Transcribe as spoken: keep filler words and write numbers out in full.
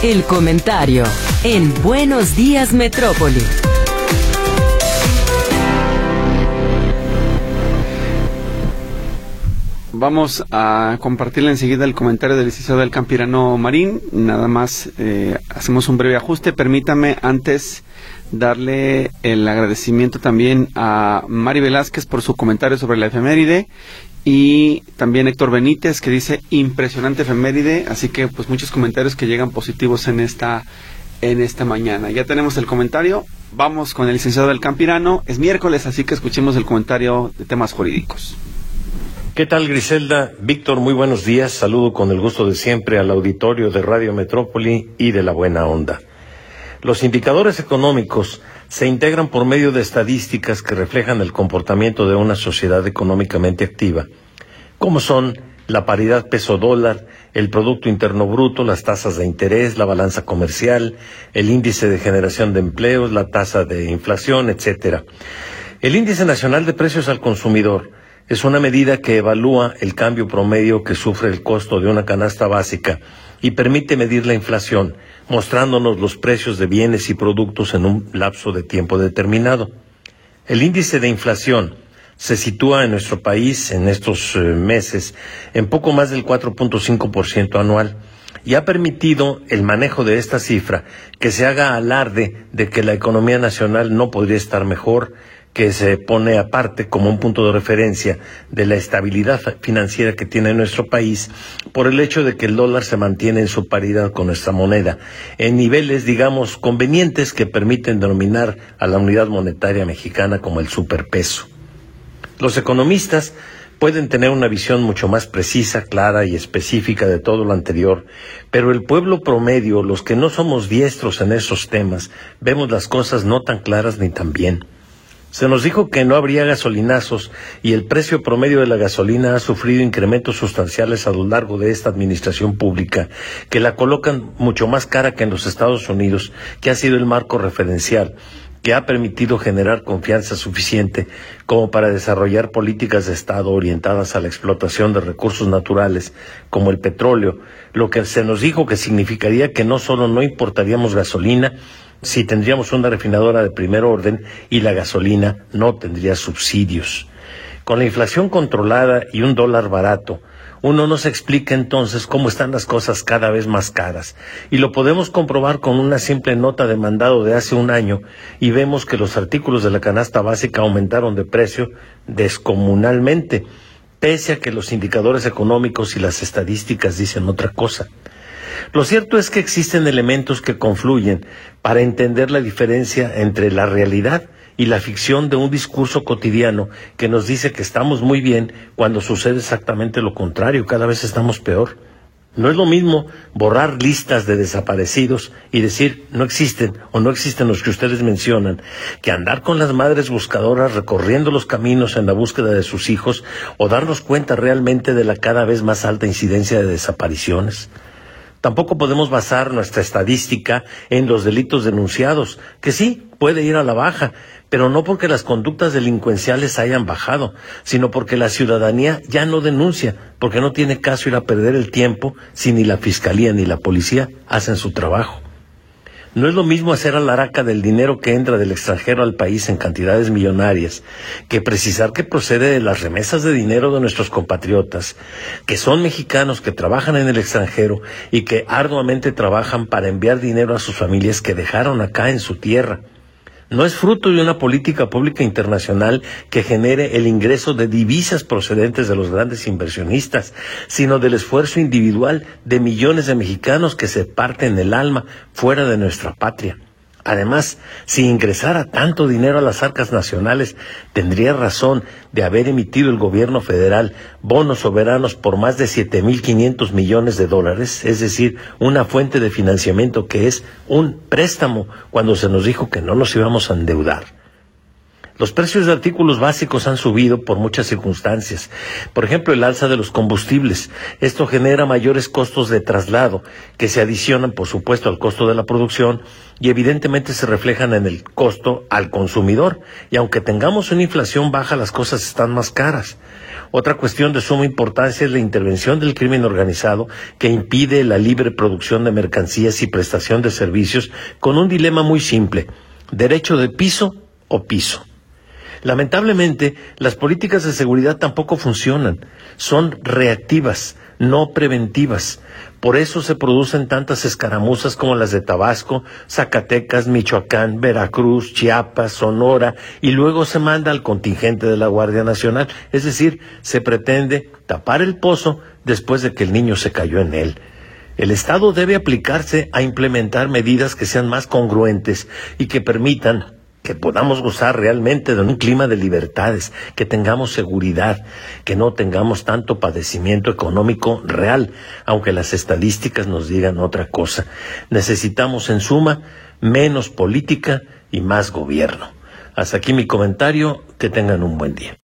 El comentario en Buenos Días Metrópoli. Vamos a compartirle enseguida el comentario del licenciado del Campirano Marín. Nada más eh, hacemos un breve ajuste. Permítame antes darle el agradecimiento también a Mari Velázquez por su comentario sobre la efeméride, y también Héctor Benítez, que dice impresionante efeméride. Así que pues muchos comentarios que llegan positivos en esta en esta mañana. Ya tenemos el comentario. Vamos con el licenciado del Campirano. Es miércoles, así que escuchemos el comentario de temas jurídicos. ¿Qué tal, Griselda? Víctor, muy buenos días. Saludo con el gusto de siempre al auditorio de Radio Metrópoli y de La Buena Onda. Los indicadores económicos se integran por medio de estadísticas que reflejan el comportamiento de una sociedad económicamente activa, como son la paridad peso-dólar, el Producto Interno Bruto, las tasas de interés, la balanza comercial, el índice de generación de empleos, la tasa de inflación, etcétera. El Índice Nacional de Precios al Consumidor es una medida que evalúa el cambio promedio que sufre el costo de una canasta básica y permite medir la inflación, mostrándonos los precios de bienes y productos en un lapso de tiempo determinado. El índice de inflación se sitúa en nuestro país en estos eh, meses en poco más del cuatro punto cinco por ciento anual, y ha permitido el manejo de esta cifra que se haga alarde de que la economía nacional no podría estar mejor, que se pone aparte como un punto de referencia de la estabilidad financiera que tiene nuestro país por el hecho de que el dólar se mantiene en su paridad con nuestra moneda, en niveles, digamos, convenientes que permiten denominar a la unidad monetaria mexicana como el superpeso. Los economistas pueden tener una visión mucho más precisa, clara y específica de todo lo anterior, pero el pueblo promedio, los que no somos diestros en esos temas, vemos las cosas no tan claras ni tan bien. Se nos dijo que no habría gasolinazos y el precio promedio de la gasolina ha sufrido incrementos sustanciales a lo largo de esta administración pública, que la colocan mucho más cara que en los Estados Unidos, que ha sido el marco referencial, que ha permitido generar confianza suficiente como para desarrollar políticas de Estado orientadas a la explotación de recursos naturales como el petróleo, lo que se nos dijo que significaría que no solo no importaríamos gasolina, si tendríamos una refinadora de primer orden y la gasolina no tendría subsidios. Con la inflación controlada y un dólar barato, uno no se explica entonces cómo están las cosas cada vez más caras, y lo podemos comprobar con una simple nota de mandado de hace un año, y vemos que los artículos de la canasta básica aumentaron de precio descomunalmente, pese a que los indicadores económicos y las estadísticas dicen otra cosa. Lo cierto es que existen elementos que confluyen para entender la diferencia entre la realidad y la ficción de un discurso cotidiano que nos dice que estamos muy bien cuando sucede exactamente lo contrario, cada vez estamos peor. No es lo mismo borrar listas de desaparecidos y decir no existen o no existen los que ustedes mencionan, que andar con las madres buscadoras recorriendo los caminos en la búsqueda de sus hijos o darnos cuenta realmente de la cada vez más alta incidencia de desapariciones. Tampoco podemos basar nuestra estadística en los delitos denunciados, que sí, puede ir a la baja, pero no porque las conductas delincuenciales hayan bajado, sino porque la ciudadanía ya no denuncia, porque no tiene caso ir a perder el tiempo si ni la fiscalía ni la policía hacen su trabajo. No es lo mismo hacer alaraca del dinero que entra del extranjero al país en cantidades millonarias, que precisar que procede de las remesas de dinero de nuestros compatriotas, que son mexicanos que trabajan en el extranjero y que arduamente trabajan para enviar dinero a sus familias que dejaron acá en su tierra. No es fruto de una política pública internacional que genere el ingreso de divisas procedentes de los grandes inversionistas, sino del esfuerzo individual de millones de mexicanos que se parten el alma fuera de nuestra patria. Además, si ingresara tanto dinero a las arcas nacionales, tendría razón de haber emitido el gobierno federal bonos soberanos por más de siete mil quinientos millones de dólares, es decir, una fuente de financiamiento que es un préstamo cuando se nos dijo que no nos íbamos a endeudar. Los precios de artículos básicos han subido por muchas circunstancias. Por ejemplo, el alza de los combustibles. Esto genera mayores costos de traslado, que se adicionan, por supuesto, al costo de la producción y evidentemente se reflejan en el costo al consumidor. Y aunque tengamos una inflación baja, las cosas están más caras. Otra cuestión de suma importancia es la intervención del crimen organizado, que impide la libre producción de mercancías y prestación de servicios con un dilema muy simple: derecho de piso o piso. Lamentablemente, las políticas de seguridad tampoco funcionan. Son reactivas, no preventivas. Por eso se producen tantas escaramuzas como las de Tabasco, Zacatecas, Michoacán, Veracruz, Chiapas, Sonora, y luego se manda al contingente de la Guardia Nacional. Es decir, se pretende tapar el pozo después de que el niño se cayó en él. El Estado debe aplicarse a implementar medidas que sean más congruentes y que permitan que podamos gozar realmente de un clima de libertades, que tengamos seguridad, que no tengamos tanto padecimiento económico real, aunque las estadísticas nos digan otra cosa. Necesitamos, en suma, menos política y más gobierno. Hasta aquí mi comentario. Que tengan un buen día.